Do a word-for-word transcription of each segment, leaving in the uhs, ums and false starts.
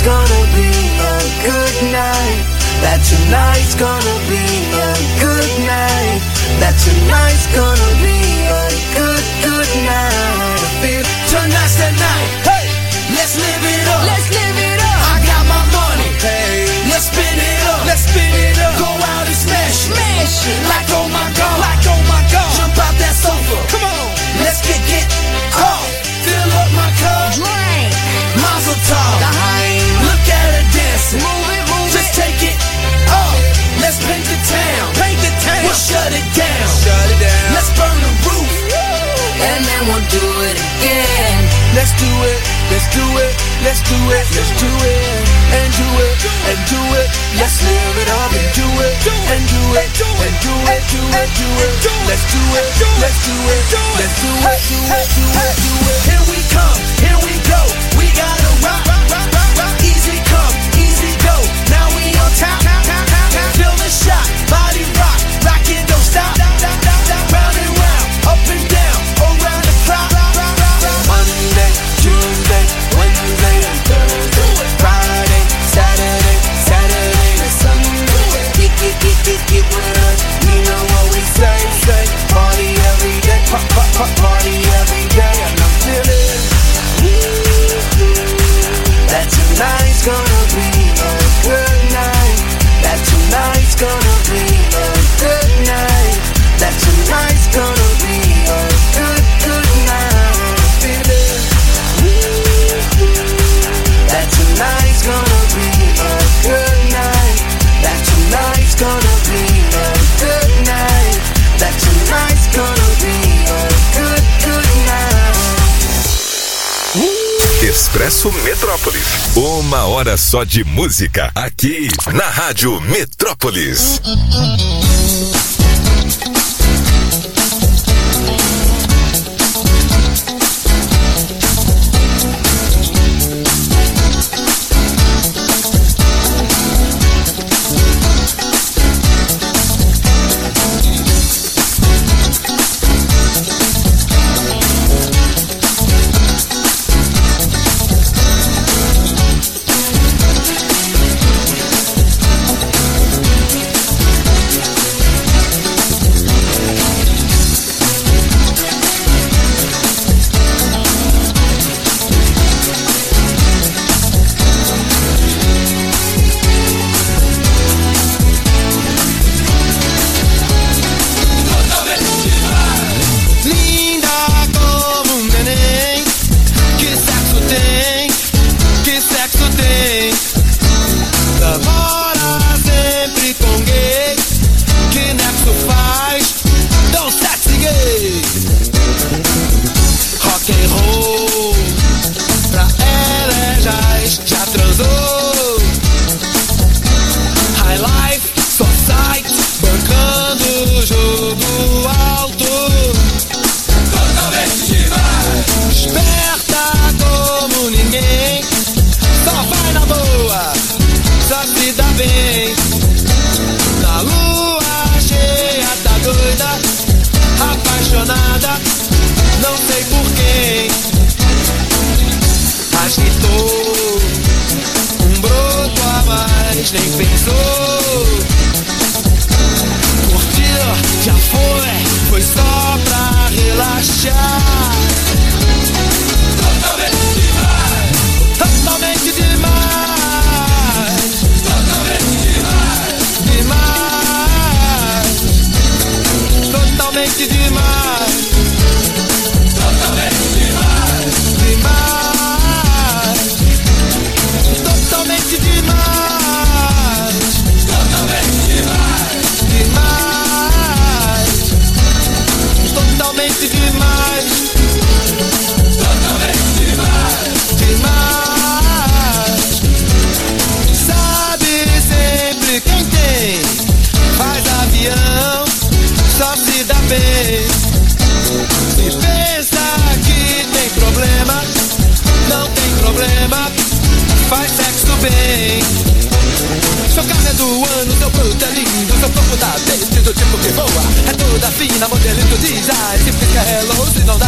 gonna be a good night. That tonight's gonna be a good night. That tonight's gonna be a good, good night. Tonight's the night. Hey, let's live it up. Let's live it up. I got my money. Hey, let's spin it up. Let's spin it up. Go out and smash it. Smash it. Like oh my god. Like oh my god. Jump out that sofa. Come on. Let's kick it off. Fill up my cup. Drink. Mazel tov. Daheim. Look at her dancing. Move it, move Just it. take it off. Let's paint the town. Paint the town. We'll shut it down. Shut it down. Let's burn the roof. And then we'll do it again. Let's do it. Let's do it. Let's do it. Let's do it. And do it. And do it. Let's live it up and do it. And do it. And do it. Do it. Do it. Let's do it. Let's do it. Let's do it. Do it. Do it. Do it. Here we come. Here we go. We gotta rock. Rock. Rock. Rock. Rock. Easy come. Easy go. Now we on top. Feel the shot. Body rock. Rockin', don't stop. Round and round. Up and down. Around the clock. Monday, Tuesday, Wednesday, and Thursday, Friday, Saturday, Saturday, and Sunday. Get, get, get, get, get with us. You know what we say, say. Party every day, pop, pop, pop, party every day, and I'm feeling. That tonight's gonna be a good night. That tonight's gonna be a good night. That tonight's gonna be a good, good night. Feeling. That tonight's gonna be a good night. That tonight's gonna be a good night. That tonight's gonna be a good, good night. Expresso Metrópolis. Uma hora só de música aqui na Rádio Metrópolis.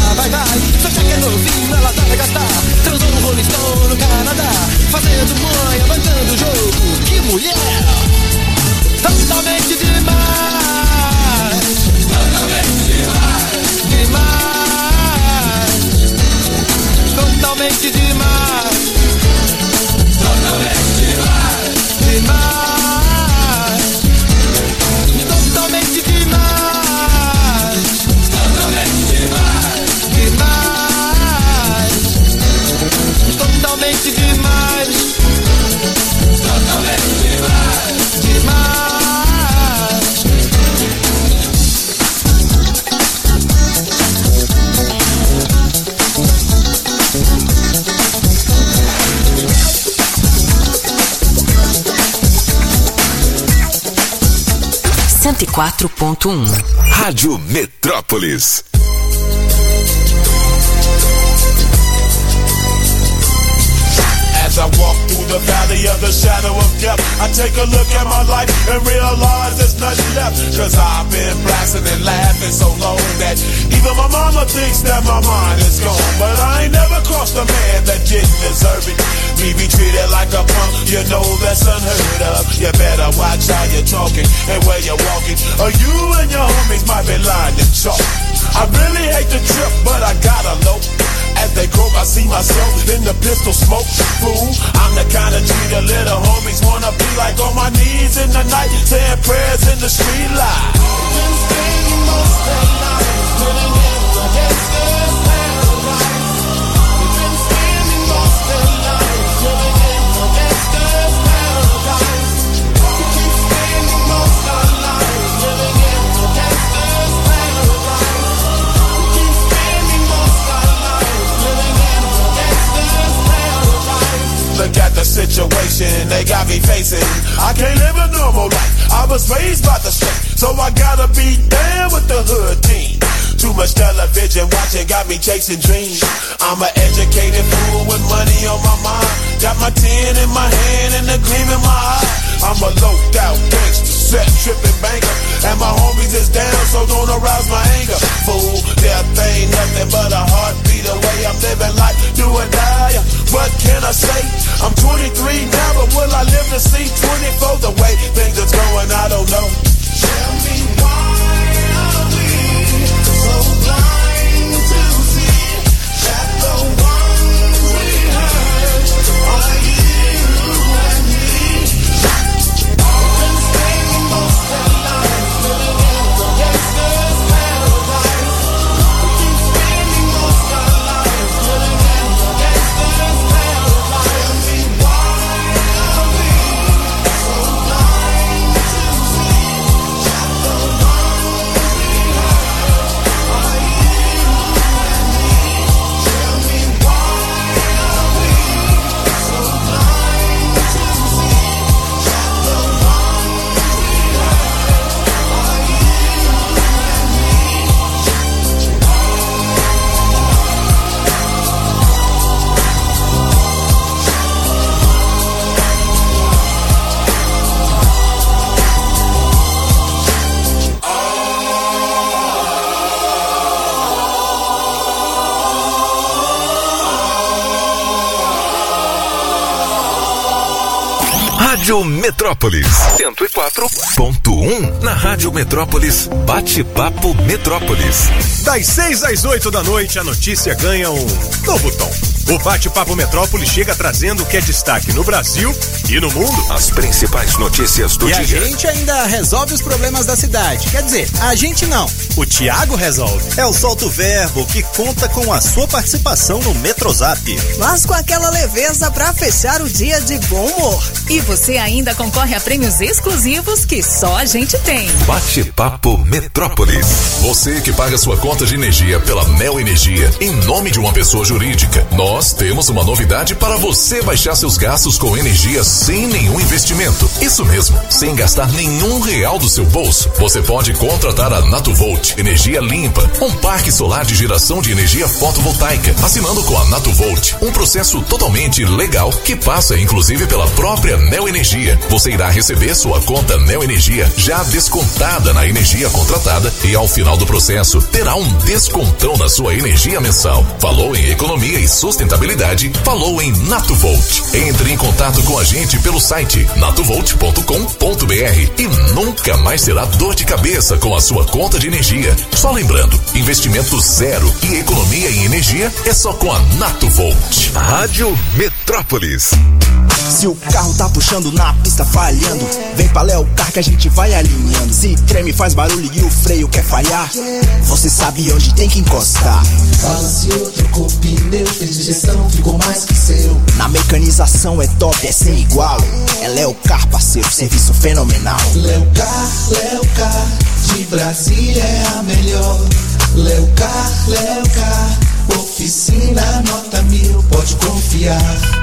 Fazendo mãe ganhando o jogo. Que mulher! Totalmente demais. Totalmente demais. Demais. Totalmente demais. Totalmente demais. Demais. Totalmente demais. Totalmente demais. Demais. Totalmente demais. Totalmente demais. Demais. cento e quatro ponto um Rádio Metrópolis. As I walk through the valley of the shadow of death, I take a look at my life and realize there's nothing left. Cause I've been blasting and laughing so long that even my mama thinks that my mind is gone. But I ain't never crossed a man that didn't deserve it. Me be treated like a punk, you know that's unheard of. You better watch how you're talking and where you're walking, or you and your homies might be lying to chalk. I really hate the trip, but I gotta low. As they croak, I see myself in the pistol smoke. Fool, I'm the kind of G the little homies wanna be like, on my knees in the night, saying prayers in the street light. Been spending most of the night living in the gangster's paradise. We've been spending most of the night living in the gangster's paradise. We keep spending most of the night living in the gangster's paradise. We keep spending most of the night living in the gangster's paradise. Look at the situation they got me facing. I can't live a normal life. I was raised by the street, so I gotta be down with the hood team. Too much television watching got me chasing dreams. I'm an educated fool with money on my mind. Got my tin in my hand and a gleam in my eye. I'm a loped out gangster, set tripping banker, and my homies is down, so don't arouse my anger. Fool, death ain't nothing but a heartbeat away. I'm living life, do or die. What can I say? I'm twenty-three now, but will I live to see twenty-four? The way things are going, I don't know. Tell me why are we so blind to see that the ones we hurt are you and me? We've been spending most of our lives living in the gangster's paradise. We keep spending most of our lives living in the gangster's paradise. Tell me why are we so blind to see that the ones we hurt are you and me? Tell me why are we so blind to see that the ones we hurt are you and me? Rádio Metrópolis cento e quatro ponto um. Na Rádio Metrópolis, bate-papo Metrópolis. Das seis às oito da noite, a notícia ganha um novo tom. O Bate-Papo Metrópolis chega trazendo o que é destaque no Brasil e no mundo. As principais notícias do e dia. E a gente ainda resolve os problemas da cidade. Quer dizer, a gente não. O Thiago resolve. É o Solto Verbo que conta com a sua participação no Metrozap. Mas com aquela leveza pra fechar o dia de bom humor. E você ainda concorre a prêmios exclusivos que só a gente tem. Bate-Papo Metrópolis. Você que paga sua conta de energia pela Neo Energia em nome de uma pessoa jurídica. Nós Nós temos uma novidade para você baixar seus gastos com energia sem nenhum investimento. Isso mesmo, sem gastar nenhum real do seu bolso. Você pode contratar a Natuvolt, energia limpa, um parque solar de geração de energia fotovoltaica, assinando com a Natuvolt, um processo totalmente legal que passa inclusive pela própria Neo Energia. Você irá receber sua conta Neo Energia já descontada na energia contratada e ao final do processo terá um descontão na sua energia mensal. Falou em economia e sustentabilidade? sustentabilidade, falou em Natovolt. Entre em contato com a gente pelo site natovolt ponto com ponto br e nunca mais terá dor de cabeça com a sua conta de energia. Só lembrando, investimento zero e economia em energia é só com a Natovolt. Rádio Metrópolis. Se o carro tá puxando na pista falhando, vem pra Leocar que a gente vai alinhando. Se treme, faz barulho e o freio quer falhar, você sabe onde tem que encostar. Balanceou, trocou pneu, fez injeção, ficou mais que seu. Na mecanização é top, é sem igual. É Leocar, parceiro, serviço fenomenal. Leocar, Leocar, de Brasília é a melhor. Leocar, Leocar, oficina nota mil, pode confiar.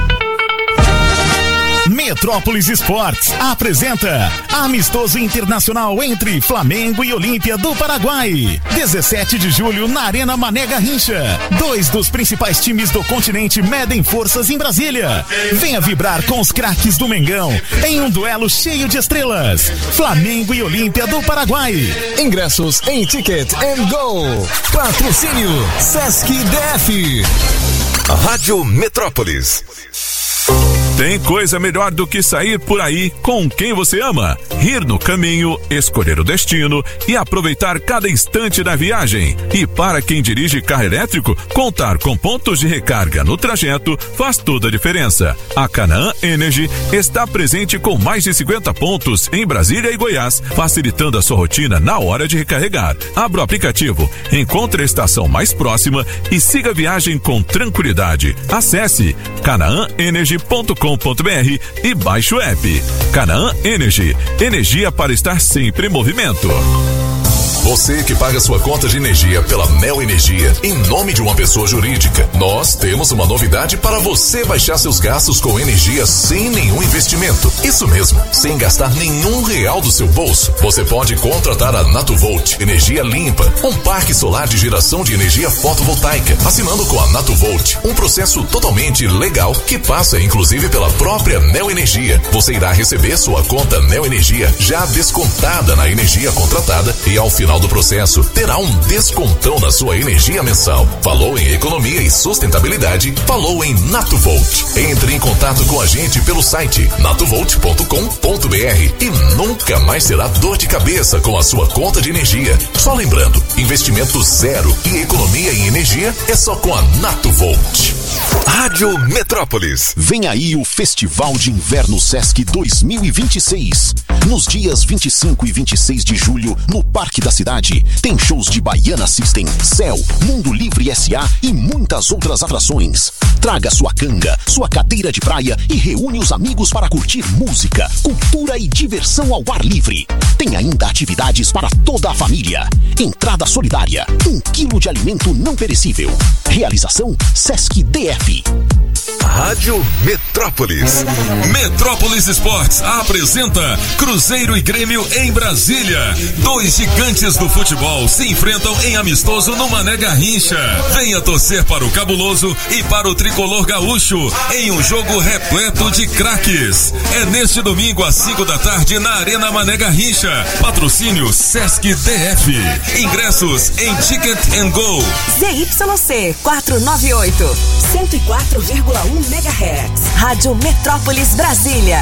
Metrópolis Esportes apresenta Amistoso Internacional entre Flamengo e Olímpia do Paraguai. dezessete de julho na Arena Mané Garrincha. Dois dos principais times do continente medem forças em Brasília. Venha vibrar com os craques do Mengão em um duelo cheio de estrelas. Flamengo e Olímpia do Paraguai. Ingressos em Ticket and Go. Patrocínio Sesc D F. Rádio Metrópolis. Tem coisa melhor do que sair por aí com quem você ama, rir no caminho, escolher o destino e aproveitar cada instante da viagem. E para quem dirige carro elétrico, contar com pontos de recarga no trajeto faz toda a diferença. A Canaã Energy está presente com mais de cinquenta pontos em Brasília e Goiás, facilitando a sua rotina na hora de recarregar. Abra o aplicativo, encontre a estação mais próxima e siga a viagem com tranquilidade. Acesse canaã energy ponto com ponto br e baixe o app. Canaã Energy, energia para estar sempre em movimento. Você que paga sua conta de energia pela Neo Energia em nome de uma pessoa jurídica, nós temos uma novidade para você baixar seus gastos com energia sem nenhum investimento. Isso mesmo, sem gastar nenhum real do seu bolso. Você pode contratar a Natovolt Energia Limpa, um parque solar de geração de energia fotovoltaica, assinando com a Natovolt, um processo totalmente legal que passa inclusive pela própria Neo Energia. Você irá receber sua conta Neo Energia já descontada na energia contratada e ao final do processo terá um descontão na sua energia mensal. Falou em economia e sustentabilidade, falou em Natovolt. Entre em contato com a gente pelo site natovolt ponto com ponto br e nunca mais terá dor de cabeça com a sua conta de energia. Só lembrando, investimento zero e economia em energia é só com a Natovolt. Rádio Metrópolis. Vem aí o Festival de Inverno Sesc dois mil e vinte e seis. Nos dias vinte e cinco e vinte e seis de julho, no Parque da Cidade, tem shows de Baiana System, Céu, Mundo Livre S A e muitas outras atrações. Traga sua canga, sua cadeira de praia e reúne os amigos para curtir música, cultura e diversão ao ar livre. Tem ainda atividades para toda a família. Entrada solidária, um quilo de alimento não perecível. Realização Sesc D F. Rádio Metrópolis. Metrópolis Esportes apresenta Cruzeiro e Grêmio em Brasília. Dois gigantes do futebol se enfrentam em amistoso no Mané Garrincha. Venha torcer para o Cabuloso e para o Tricolor Gaúcho em um jogo repleto de craques. É neste domingo às cinco da tarde na Arena Mané Garrincha. Patrocínio Sesc D F. Ingressos em Ticket and Go. Z Y C quatrocentos e noventa e oito, cento e quatro vírgula um megahertz. Rádio Metrópolis Brasília.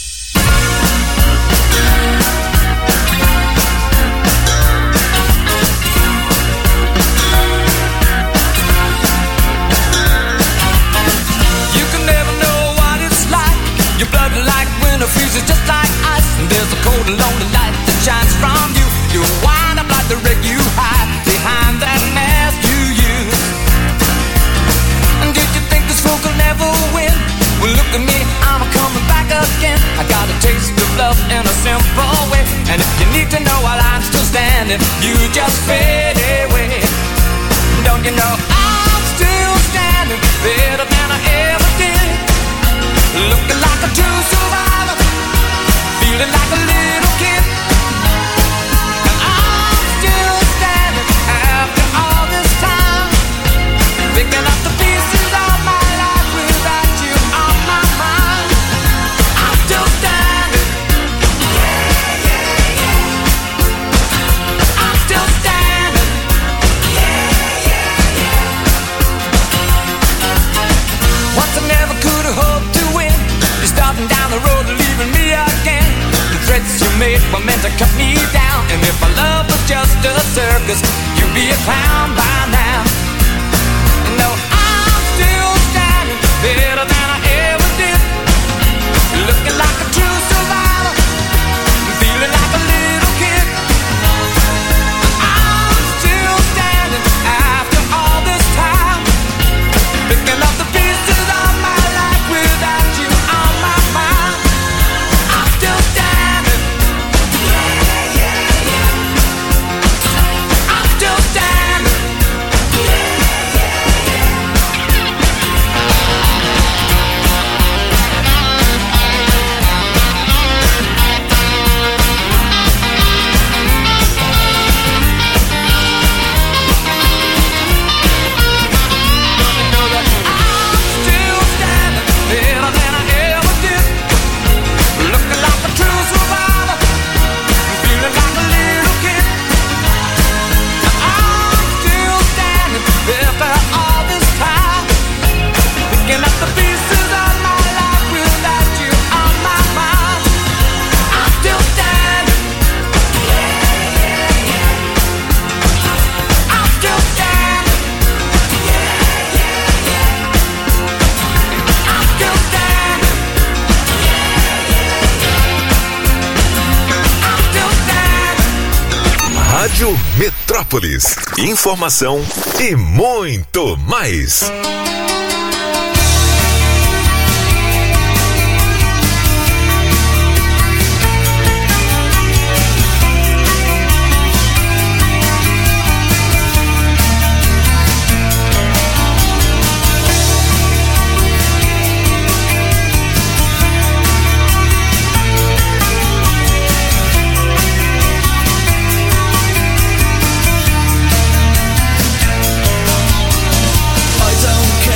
You can never know what it's like. Your blood like winter freezes just like ice. And there's a cold and lonely light that shines from you. You wind up like the wreck you hide behind that mask you use. And did you think this fool could never win? Well, look at me, I'm coming back again. I got a taste of love in a simple way. And if you need to know while I'm still standing, you just fade away. Don't you know I'm still standing better than I ever did? Looking like a true survivor, feeling like a little kid. And I'm still standing after all this time, picking up the pieces of my life without you on my mind. I'm still standing. Yeah, yeah, yeah. I'm still standing. Yeah, yeah, yeah. you're leaving me again. The threats you made were meant to cut me down. And if our love was just a circus, you'd be a clown by now. No, I'm still standing better than I ever did. Looking like a true survivor, feeling like a little kid. I'm still standing after all this time, picking up the pieces of my life without you on my mind. I'm still standing. Yeah, yeah, yeah. I'm still standing. Yeah, yeah, yeah. Rádio Metrópolis. Informação e muito mais. I don't care.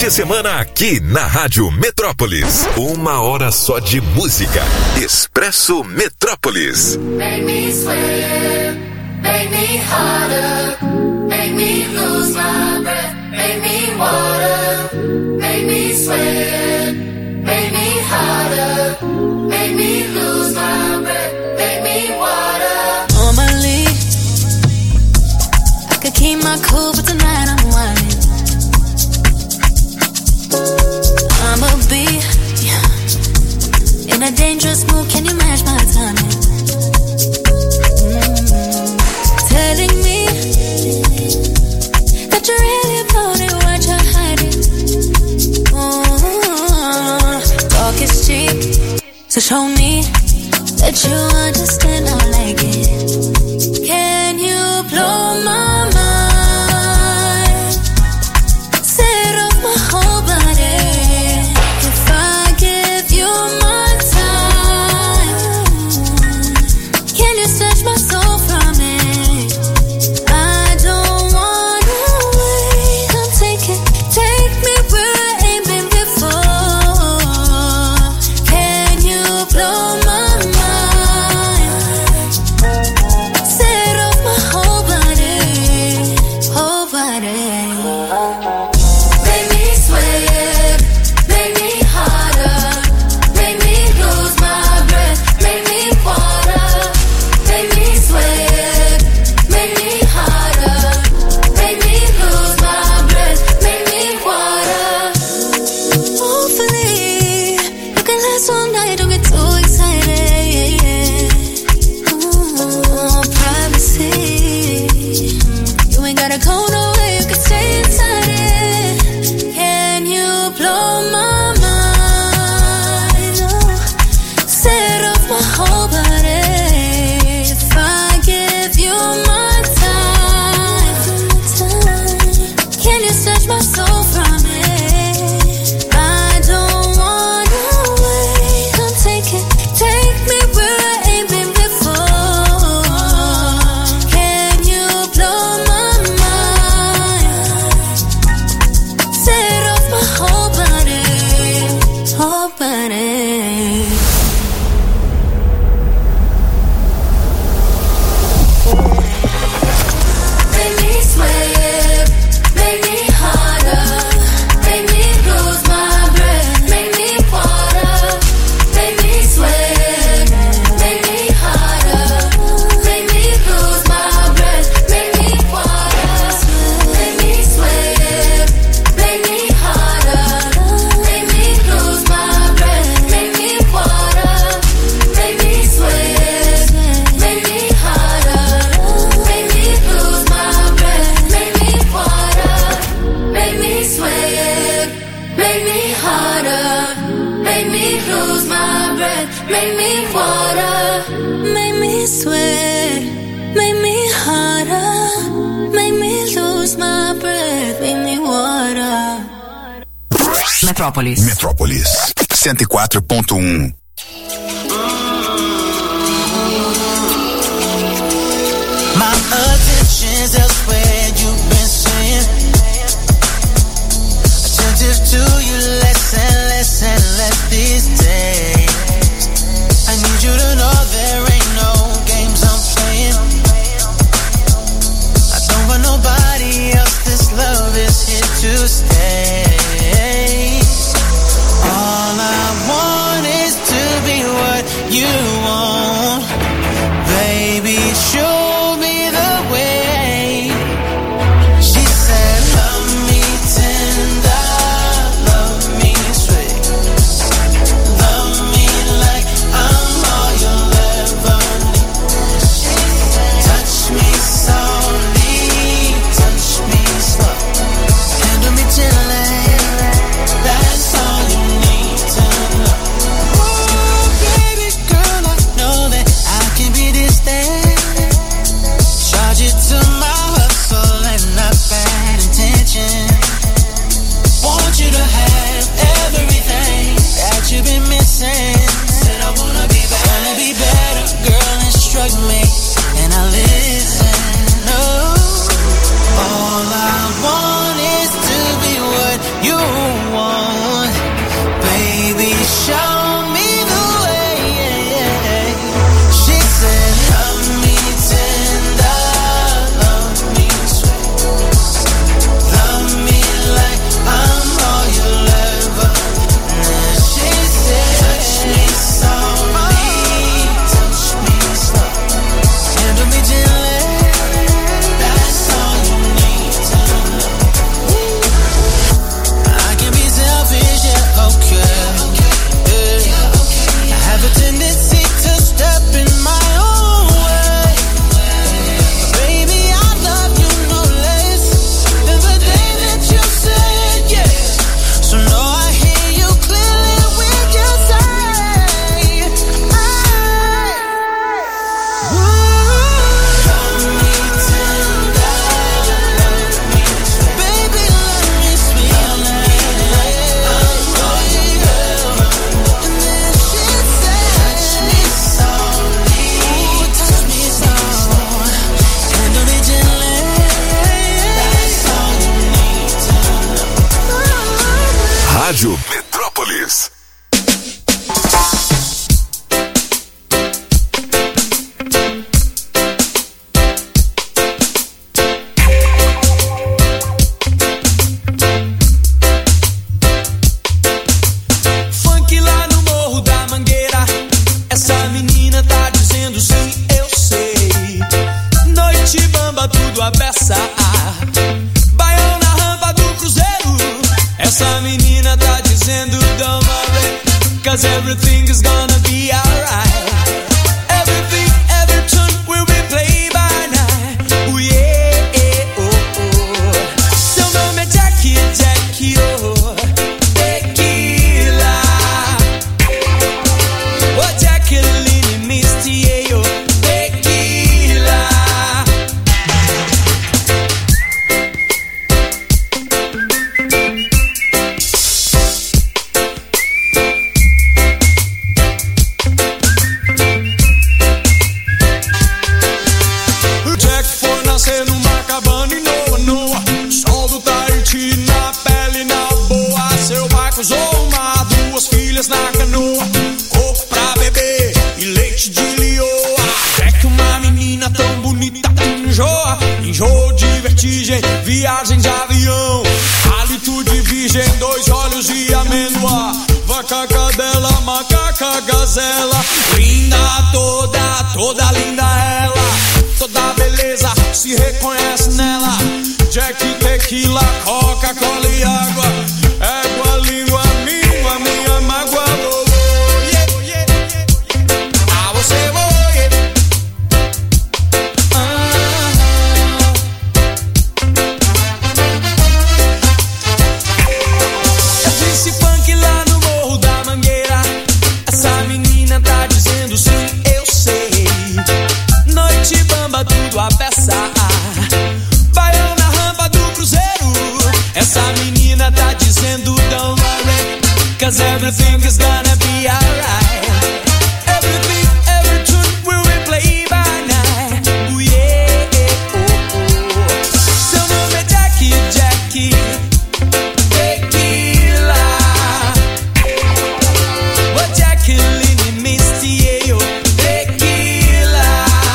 de semana aqui na Rádio Metrópolis. Uma hora só de música. Expresso Metrópolis. Make me sweat, make me harder, make me lose my breath, make me water, make me sweat, make me harder, make me lose my breath, make me water. Normally, I could keep my cool, but tonight I'm whining. I'ma be in a dangerous mood, can you match my timing? Mm-hmm. Telling me that you're really about it, what you're hiding. Mm-hmm. Talk is cheap, so show me that you understand, I like it. Can you blow my mind? Set off my whole body. If I give you my time, can you snatch my soul from it? I don't wanna wait. Come take it, take me where I ain't been before. Can you blow my mind? Set off my whole body, whole body. Make me sweat, make me harder, make me lose my breath, make me water, make me sweat, make me harder, make me lose my breath, make me water. Hopefully, you can last all night, don't get too excited. Ooh, privacy. You ain't gotta go nowhere, you can stay inside it. Can you blow my mind? Oh, set off my whole body. If I give you my time, can you snatch my soul from it? I don't wanna wait. Come take it, take me where I ain't been before. Can you blow my mind? Set off my whole body, whole body. Make me sweat, make me harder, make me lose my breath, make me water, make me sweat, make me harder, make me lose my breath, make me water, make me sweat, make me harder, make me lose my breath, make me water, make me sweat, make me harder, make me lose my breath, make me water, make me sweat, make me harder, make me lose my breath, make me water, Make me sweat, make me harder, make me lose my breath, make me water. Metrópolis. Metrópolis cento e quatro ponto um. My attention's elsewhere, you've been saying. Attentive to you less and less and less these days. I need you to know there ain't no games I'm playing. I don't want nobody else, this love is here to stay. All I want is to be what you want. Baby, show me the way. She said, love me tender, love me sweet, love me like I'm all your Rádio Metrópolis. Funk lá no Morro da Mangueira, essa menina tá dizendo sim, eu sei. Noite bamba, tudo a beça. Baião na rampa do Cruzeiro, essa menina tá dizendo don't worry, cause everything is gonna be alright. Everything, every tune will be played by night. Oh yeah, oh oh. Seu nome é Jackie, Jackie, oh. Tequila. Oh Jacqueline Misty, oh. Tequila. O Jack foi nascer numa cabana em Noa Noa. Sol do Tahiti na pele, na boa. Seu pai cruzou o mar, duas filhas na canoa. Coco pra beber e leite de lioa. É que uma menina tão bonita enjoa. Enjoa de vertigem, viagem de avião. Hálito de virgem, dois olhos de amêndoa. Vaca, cadela, macaca, gazela. Linda toda, toda linda ela. Toda beleza se reconhece nela. Jack, tequila, Coca-Cola e água. Égua, língua, míngua, minha mágoa. Oh, oh, yeah, yeah, yeah. Ah, você, oh, yeah. Eu disse funk lá no Morro da Mangueira. Essa menina tá dizendo sim, eu sei. Noite bamba, tudo a beça. Baião na rampa do Cruzeiro. Essa menina tá dizendo don't worry, cause everything is gonna be alright. Everything, every tune will be played by night. Oh yeah, oh oh. Seu nome é Jackie, Jackie. Tequila. Oh Jacqueline Misty, oh. Tequila.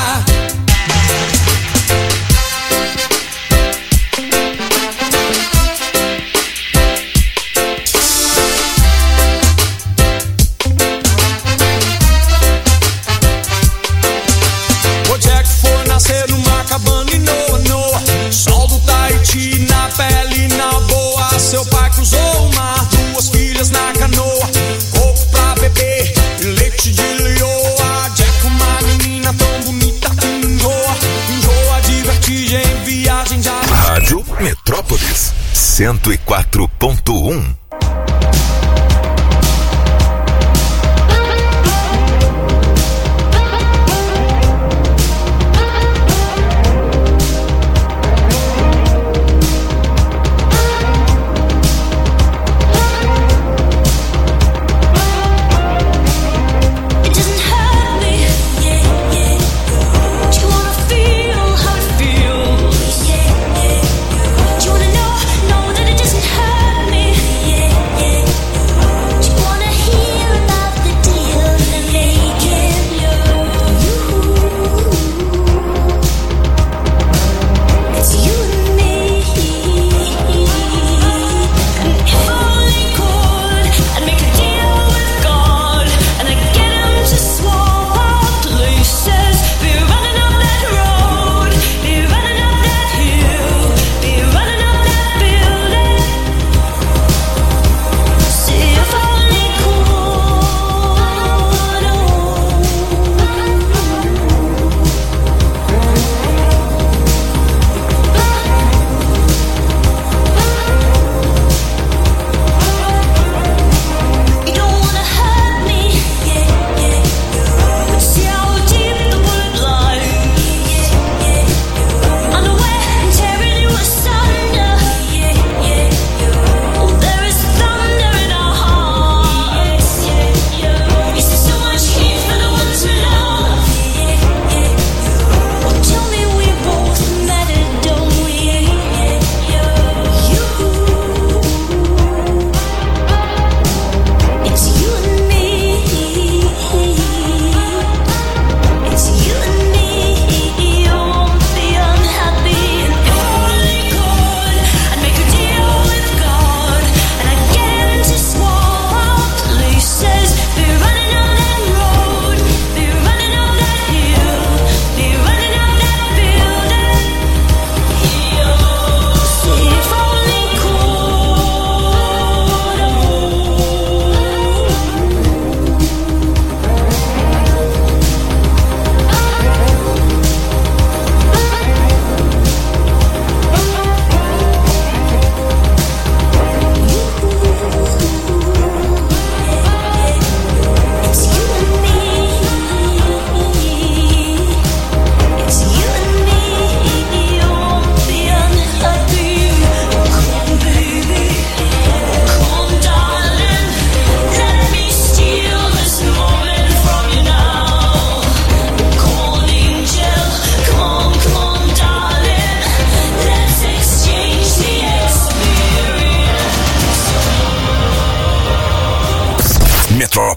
O Jack foi nascer numa cabana em Noa Noa. Sol do Tahiti na pele, na boa. Seu pai cruzou o mar, duas filhas na canoa. Coco pra beber e leite de lioa. Jack, uma menina tão bonita que enjoa. Enjoa de vertigem, viagem de avião. Rádio Metrópolis cento e quatro ponto um. It doesn't hurt me, yeah, yeah. Do you wanna feel how it feels? Yeah, yeah. Do you wanna know, know that it doesn't hurt me? Yeah,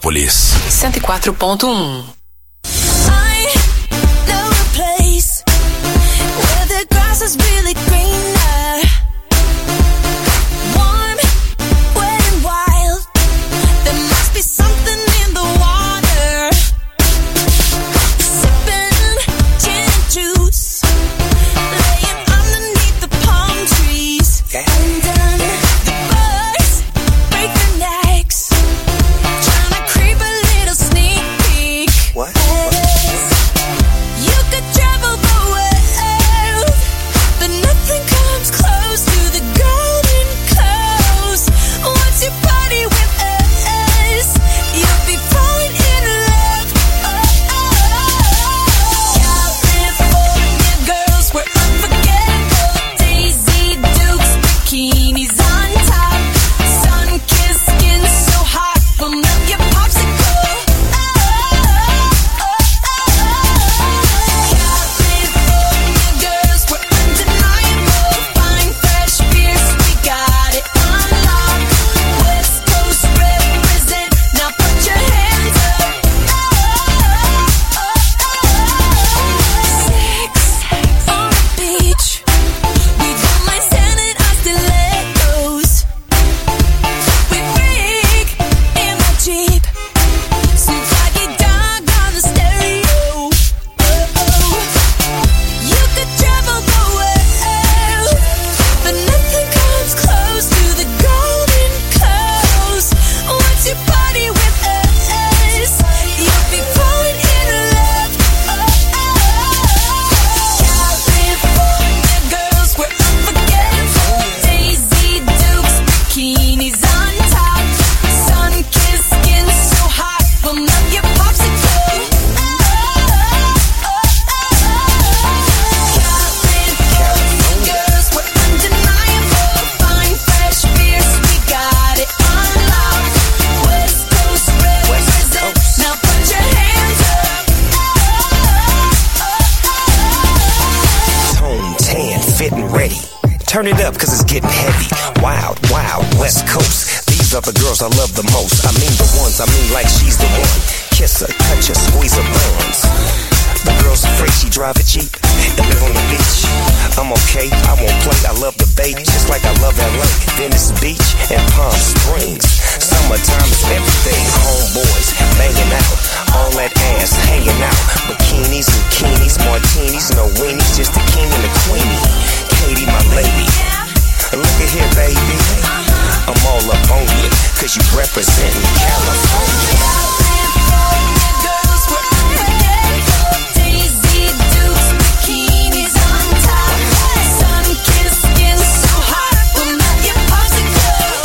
Metrópolis. cento e quatro ponto um. Is really greener, warm, wet and wild. There must be something in the water. Sipping gin and juice, laying underneath the palm trees. And then the birds break their necks, trying to creep a little sneak peek. What? You could travel the world, but nothing comes close to the golden coast. Once you party with us, you'll be falling in love. Oh, oh. California girls were unforgettable. Daisy Dukes, bikinis on top. Sun-kissed skin so hot, will melt your popsicle. Oh, oh, oh, oh. California girls were undeniable. Fine, fresh beers, we got it on lock. West Coast represent, now put your hands up. Sex on the beach, we don't mind standing on stilettos. We freak in the Jeep, Snoop Doggy Dogg on the stereo. You could travel the world, but nothing comes close to the golden coast. Once you party with us, you'll be falling in love. California girls were unforgettable. Daisy Dukes, bikinis on top. Sun-kissed skin so hot, will melt your popsicle. California girls were undeniable. Fine, fresh beers, we got it on lock. West Coast represent, now put your hands up. Tone tan, fit and ready. Turn it up cause it's getting heavy. Wild, wild, West Coast. These are the girls I love the most. I mean the ones, I mean like she's the one. Kiss her, touch her, squeeze her buns. The girl's afraid she drive a Jeep and live on the beach. I'm okay, I won't play, I love the bay, just like I love L A, Venice Beach and Palm Springs. Summertime is everything, homeboys banging out, all that ass hanging out. Bikinis, bikinis, martinis, no weenies, just the king and the queenie. Katie, my lady, look at here, baby, I'm all up on you, cause you representing California. Girls were unforgettable. Daisy Dukes, bikinis on top. Sun-kissed skin so hot, will melt your popsicle.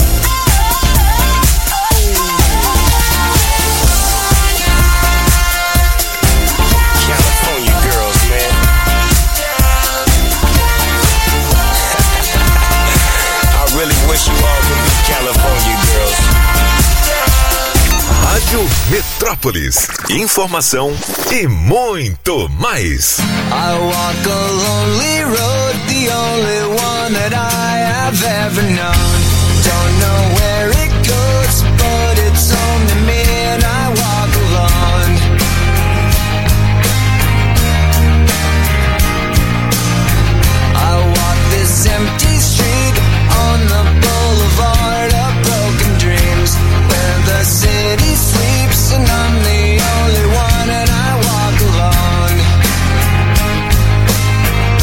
California girls, man. I really wish you all could be California girls. Rádio Metrópolis. Informação e muito mais. I walk a lonely road, the only one that I have ever known. Don't know where it goes, but it's only me and I walk alone. I walk this empty street on the boulevard of broken dreams, where the city sleeps and I'm the only one and I walk alone.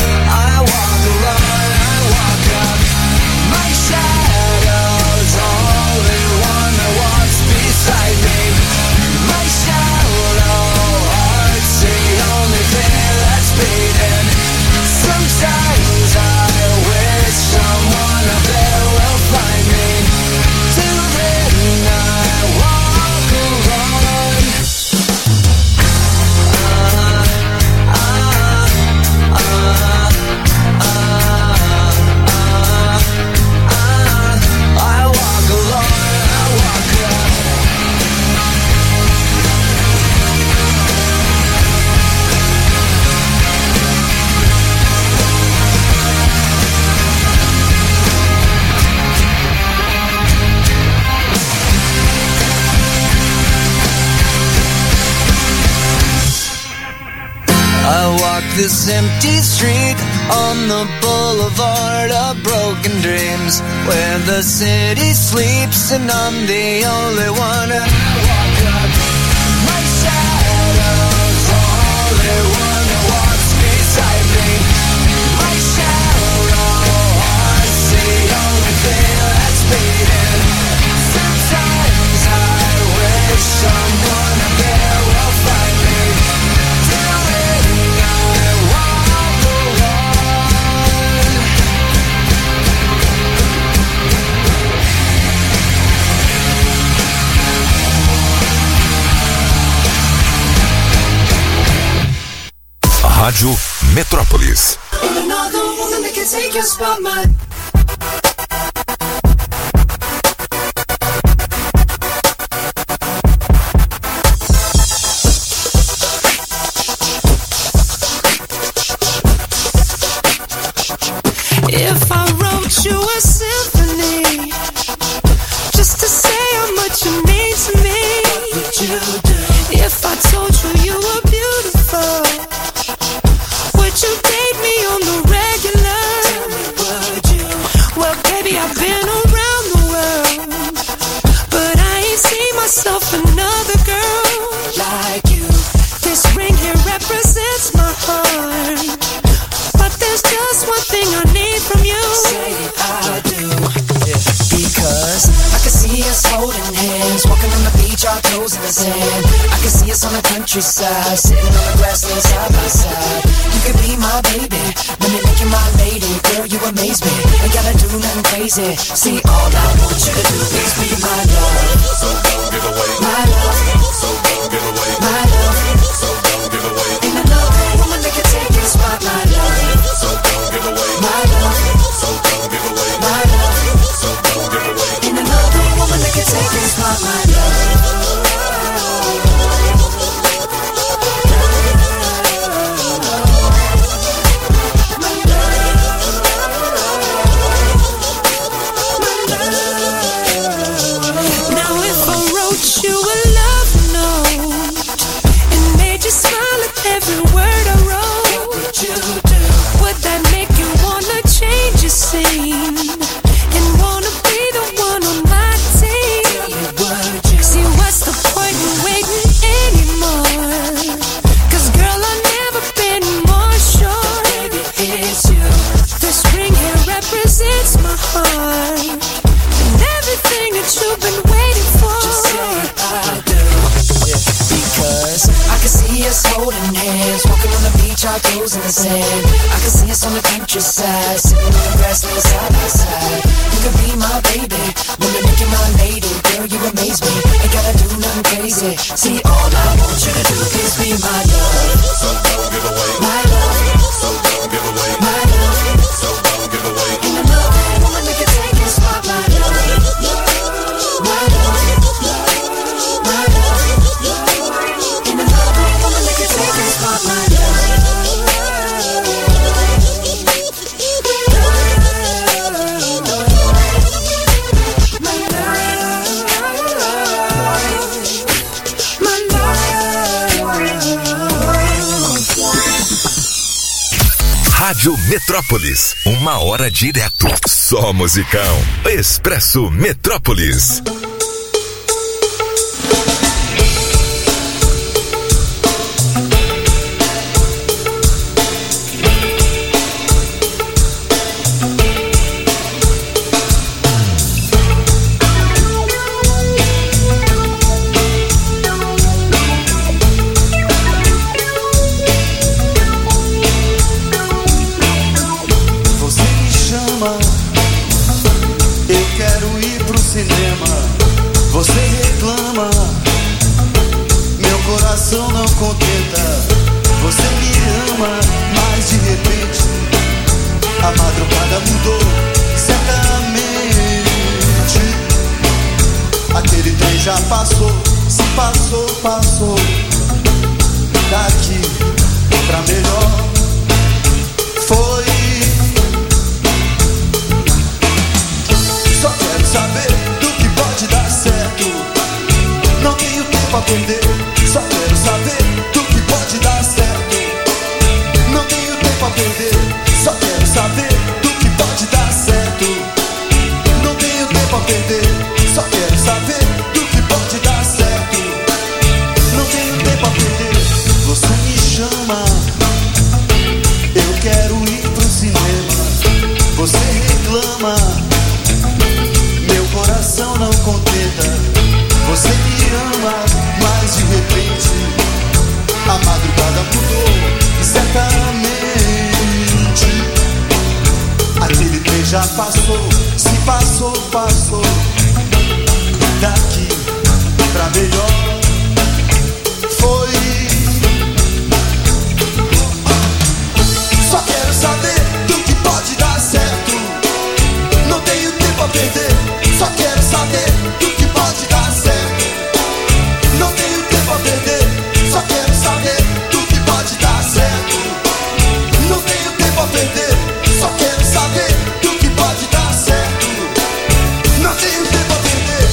this empty street on the boulevard of broken dreams, where the city sleeps and I'm the only one. And I walk up, my shadow's the only one that walks beside me. My shadow is the only thing that's beating. Sometimes I wish someone up there will find me. Rádio Metrópolis. If I wrote you a symphony just to say how much you mean to me, what would you do? If I told you you were beautiful, would you date me on the regular? Tell me, would you? Well, baby, I've been around the world, but I ain't seen myself another girl like you. This ring here represents my heart, but there's just one thing I need from you. Say I do. Yeah. Because I can see us holding hands, walking on the beach, our toes in the sand. I can see us on the countryside, sitting on the grassland side by side. You can be my baby, let me make you my lady. Girl, you amaze me, ain't gotta do nothing crazy. See, all I want you to do is be my love. So don't give away my love. So don't give away my love. So don't give away. Ain't another woman that can take your spot, my love. So don't give away my love. So don't give away my love. So don't give away. Ain't another woman that can take your spot, my love. Toes in the sand. I can see us on the countryside, sitting on the grassland side by side. You can be my baby, let me make you my lady. Girl, you amaze me, ain't gotta do nothing crazy. See, all I want you to do is be my love. So don't give away my love. So don't give away my love. So don't give away. Ain't another woman that can take your spot, my love. My love, my love. Ain't another woman that can take your spot, my love. Rádio Metrópolis, uma hora direto. Só musicão. Expresso Metrópolis. Só quero saber do que pode dar certo. Não tenho já passou, se passou, passou. Daqui pra melhor foi. Só quero saber do que pode dar certo. Não tenho tempo a perder. Só quero saber do que pode dar certo. Não tenho tempo a perder. Só quero saber do que pode dar certo. Não tenho tempo a perder. Só quero saber do que pode dar certo. Não tenho tempo a perder.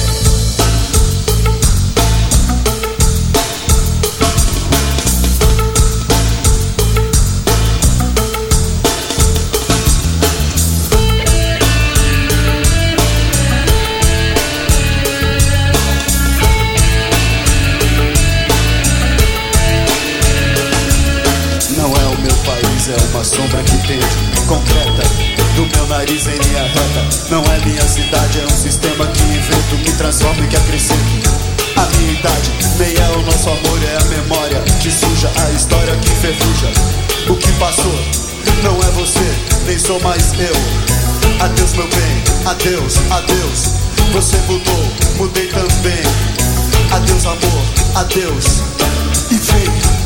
É uma sombra que pende, concreta, do meu nariz em linha reta. Não é minha cidade, é um sistema que invento, me transforma e que acrescento. A minha idade, nem é o nosso amor, é a memória que suja, a história que ferruja. O que passou, não é você, nem sou mais eu. Adeus meu bem, adeus, adeus. Você mudou, mudei também. Adeus amor, adeus. E vem.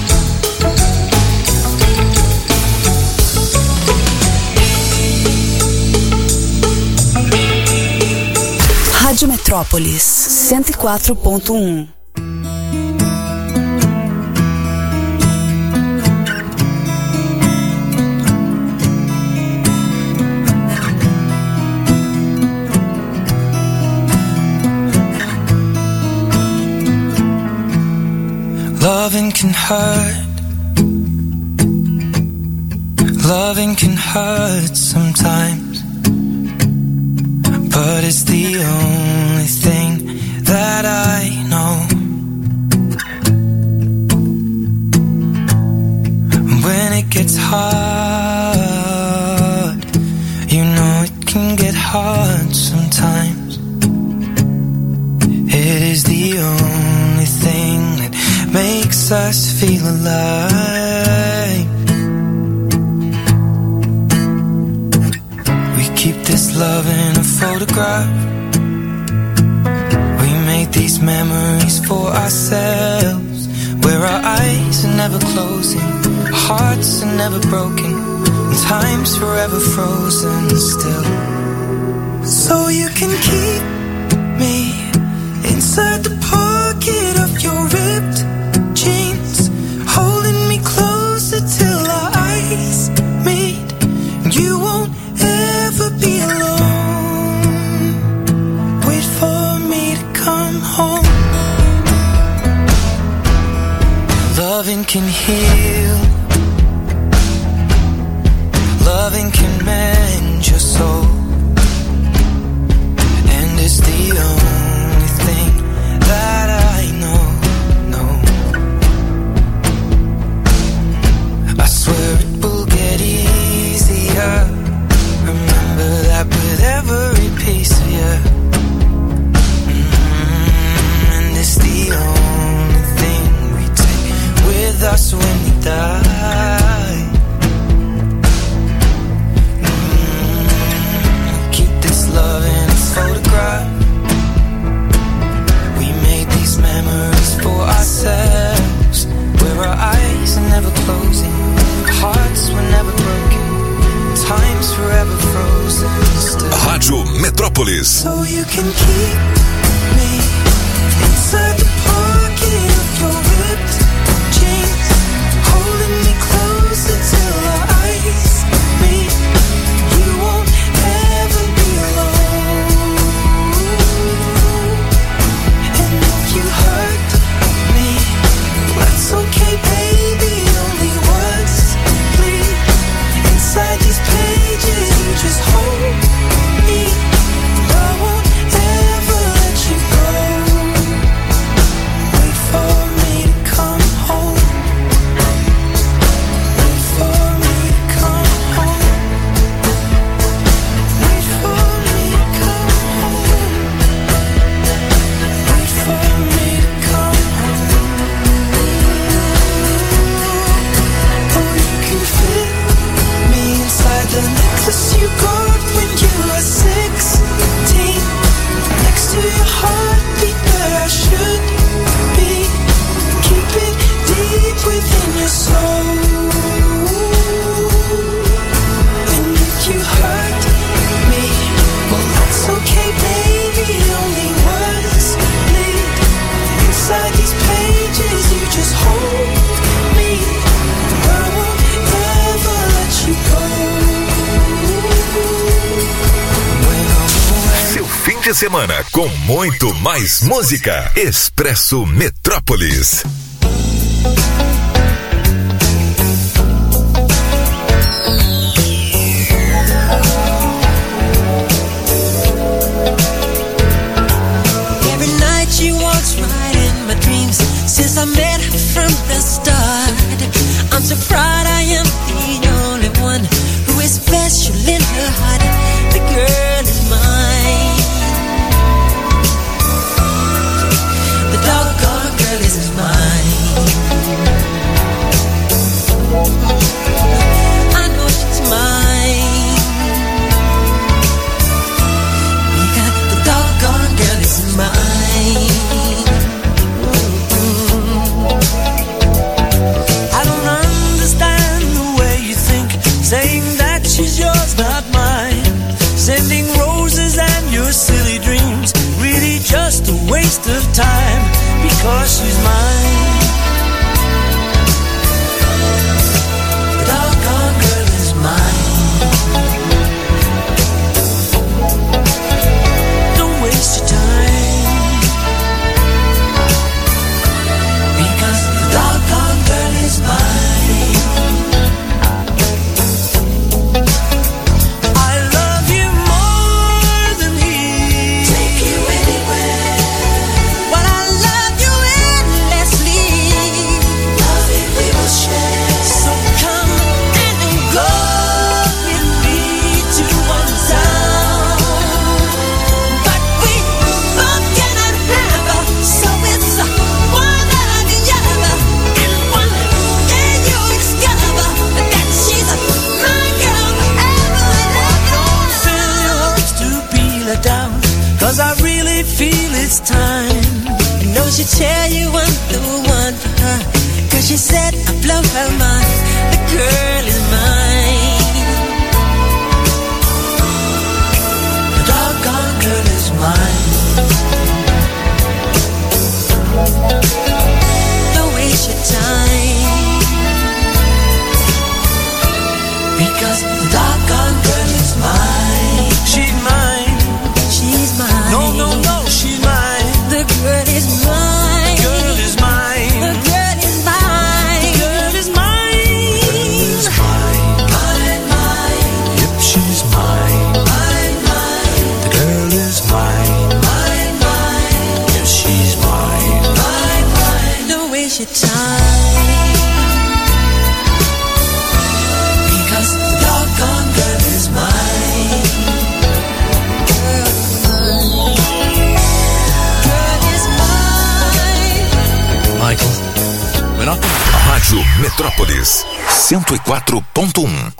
Rádio Metrópolis, cento e quatro ponto um. Loving can hurt. Loving can hurt sometimes, but it's the only thing that I know. When it gets hard, you know it can get hard sometimes. It is the only thing that makes us feel alive. We keep this love in a photograph. We make these memories for ourselves, where our eyes are never closing, hearts are never broken, and time's forever frozen still. So you can keep me inside the pocket of your ripped jeans, holding me closer till our eyes meet. You won't ever be alone. Wait for me to come home. Loving can heal. Loving can mend your soul. And it's the only thing that I know, know. I swear it will get easier. Remember that with every piece of you. Mm-hmm. And it's the only thing we take with us when we die. Mm-hmm. Keep this love in its photograph. We made these memories for ourselves, where our eyes are never closing, hearts were never broken, time's forever frozen still. Rádio Metrópolis. So you can keep me inside the pocket of your ripped jeans, holding me closer till our eyes meet. You won't ever be alone. And if you hurt me, that's okay, baby. Only once, please. Inside these pages, you just hold me. I won't ever let you go. de semana com muito mais música. Expresso Metrópolis. Every night she walks right in my dreams. Since I met her from the start, I'm so proud I am the only one who is special in her heart. The girl is mine. The doggone girl is mine. I know she's mine. Because the doggone girl is mine. I don't understand the way you think, saying that she's yours, not mine. Sending roses and your silly dreams, really just a waste of time, because she's mine. The doggone girl is mine. Don't waste your time, because the doggone girl is mine. I love you more than he. Take you anywhere. But I love you endlessly. Love it we will share. So come and go with me to one town. But we both cannot have, so it's one or the other. And one day you'll discover that she's my girl forever and ever. Don't fill your hopes to be let down, 'cause I really feel it's time. I know she'll tell you I'm the one for her, 'cause she said I blow her mind. The girl is mine. The doggone girl is mine. Don't waste your time, because the doggone girl is mine. She's mine. She's mine. No, no, no, she's mine. The girl is mine. The girl is mine. The girl is mine. The girl is mine. It's mine. Mine, mine. Yep, she's mine. Mine, mine. The girl is mine. Mine, mine. Yes, she's mine. Mine, mine. Don't waste your time, because the doggone girl is mine. Girl is mine. Girl is mine. Michael, we're not... Rádio Metrópolis cento e quatro ponto um.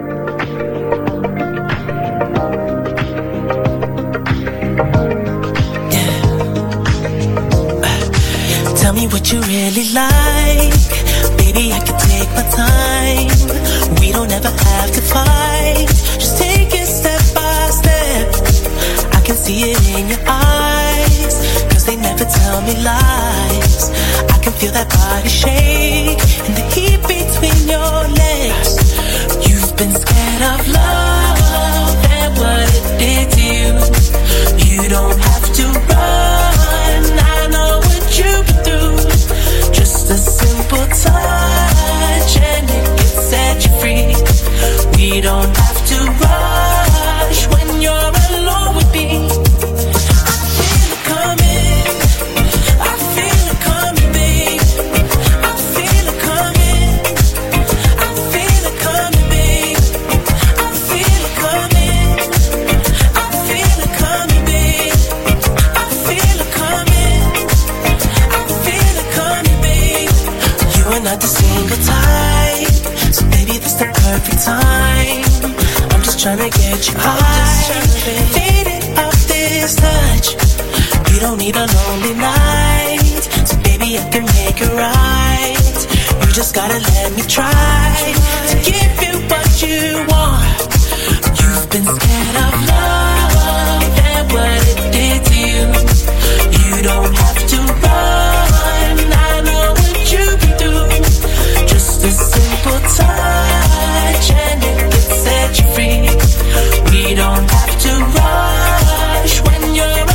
Tell me what you really like. Baby, I can take my time. We don't ever have to fight. Just take it step by step. I can see it in your eyes, 'cause they never tell me lies. I can feel that body shake and the heat between your legs. You've been scared of love and what it did to you. You don't have to run. I know what you've been through. Just a simple touch and it can set you free. We don't have to rush when you're alone with me. I feel it coming. I feel it coming, babe. I feel it coming. I feel it coming, babe. I feel it coming. I feel it coming, babe. I feel it coming. I feel it coming, babe. You are not the single type, so baby, this the perfect time. I'm just trying to get you high, faded off this touch. You don't need a lonely night, so baby, I can make it right. You just gotta let me try to give you what you want. You've been scared of love and what it did to you. You don't have to run. I know what you've been through. Just a simple touch and it can set you free. We don't have to rush when you're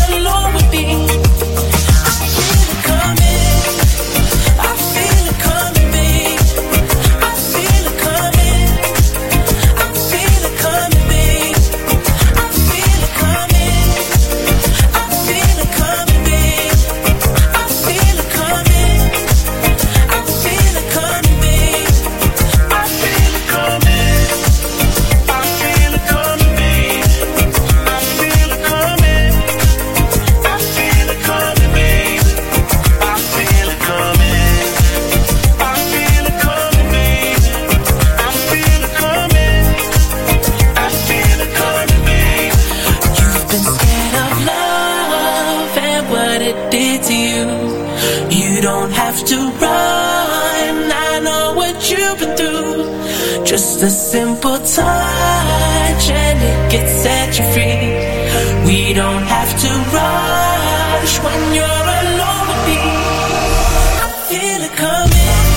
have to run. I know what you've been through. Just a simple touch and it gets set you free. We don't have to rush when you're alone with me. I feel it coming.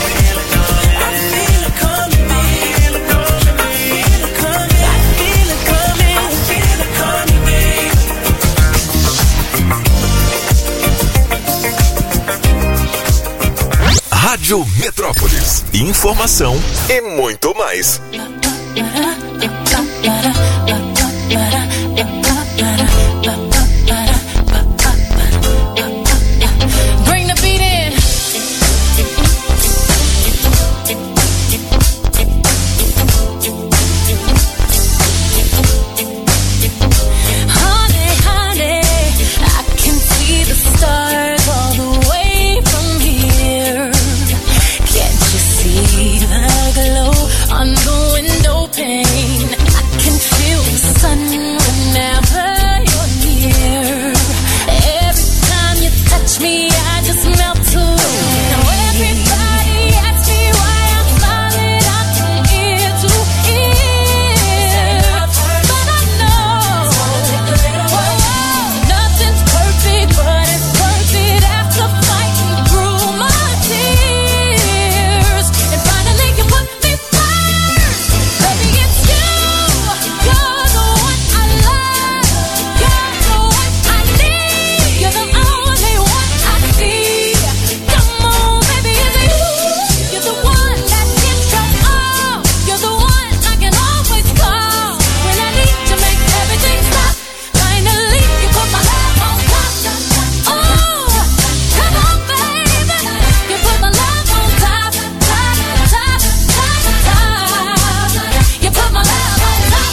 Rádio Metrópolis. Informação e muito mais. Bring the beat in. Honey, honey, I can see the stars all the way from here. Can't you see the glow on the window pane? I can feel the sun whenever you're near. Every time you touch me, I just melt away. Now everybody asks me why I'm smiling out from ear to ear, but I know whoa, nothing's perfect, but it's worth it after fighting through my tears. And finally you put me first. Baby, it's you. You're the one I love. You're the one I need. You're the only one I see. Come on, baby, it's you. You're the one that gets cut off. You're the one I can always call when I need to make everything stop. Finally, you put my love on top. Oh, come on, baby. You put my love on top, top, top, top, top. You put my love on top.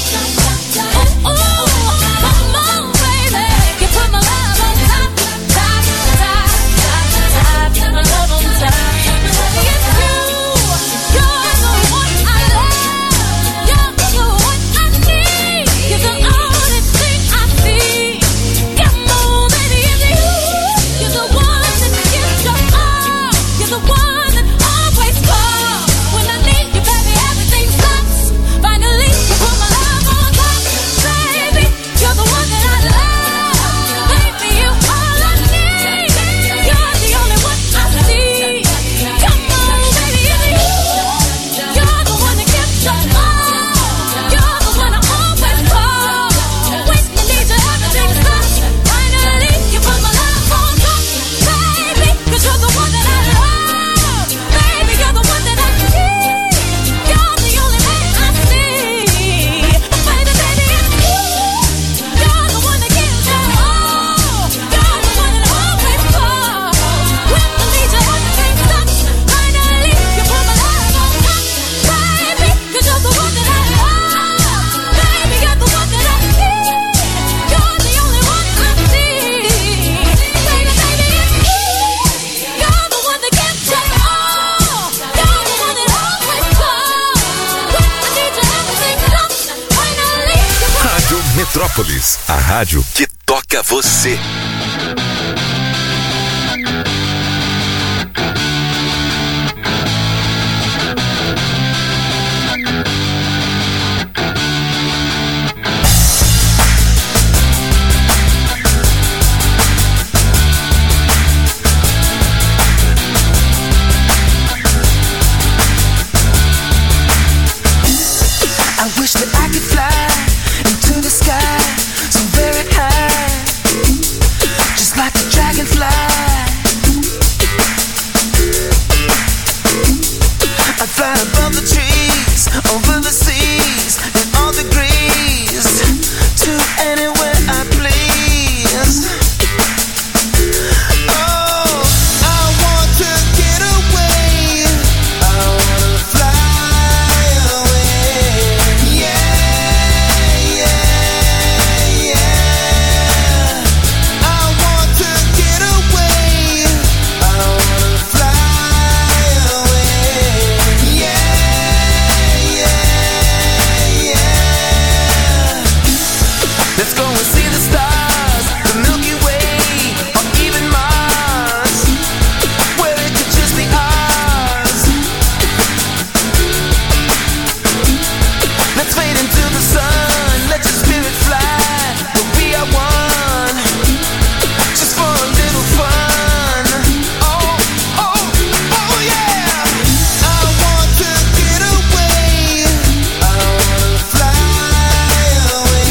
Oh, oh, come on, baby. You put my love on top, top, top, top, top. My love on top. Baby, it's you. You're the one I love. You're the one I need. You're the only thing I see. Come on, baby, it's you. You're the one that gives your all. You're the one that always calls when I need you, baby. Everything stops. Finally, you put my love on top, baby. You're the one that I love, baby. You're all I need. You're the only one I see. Come on, baby, it's you. You're the one that gives your all. You're the one I always call when I need you. Everything stops. Finally, you put my love on top, baby. 'Cause you're the one that I love, baby. You're the one that I need. You're the only man I see. Baby, baby, it's you. You're the one that gives your all. You're the one that always calls when I need you. Everything stops. Finally, you put my love on top, baby. 'Cause you're the one that I love, baby. You're the one that I need. You're the only one I see. Baby, baby, it's you. You're the one that gives your all. You're the one that always calls when I need you. Everything stops. Finally, you put Rádio Metrópolis. A rádio que toca você.